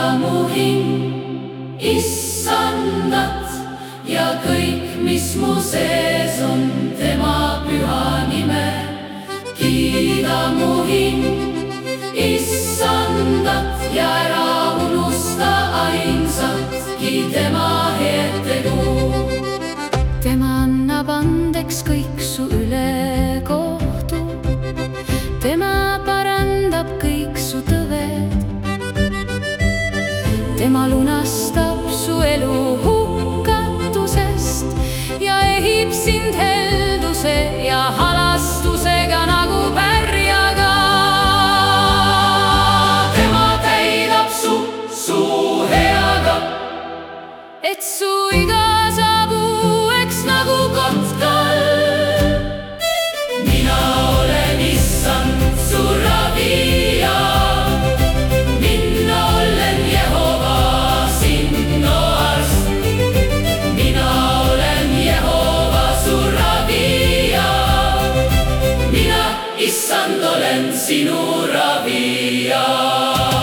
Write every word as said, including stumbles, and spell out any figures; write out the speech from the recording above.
mu hing issandat ja kõik, mis mu sees on, tema püha nime. Kiida mu hing issandat ja ära unusta ainsatki tema head tegu. Tema annab andeks kõik su ülekohtu, tema parandab kõik su tõved, tema lunastab su elu hukatusest ja ehib sind helduse ja halastusega nagu pärjaga. Tema täidab su suu heaga, et su iga saab uueks nagu kotkal. Mina olen issand, su ravija, minna olen Jehova, sinu arst. Mina olen Jehova, su ravija, mina issand olen sinu ravija.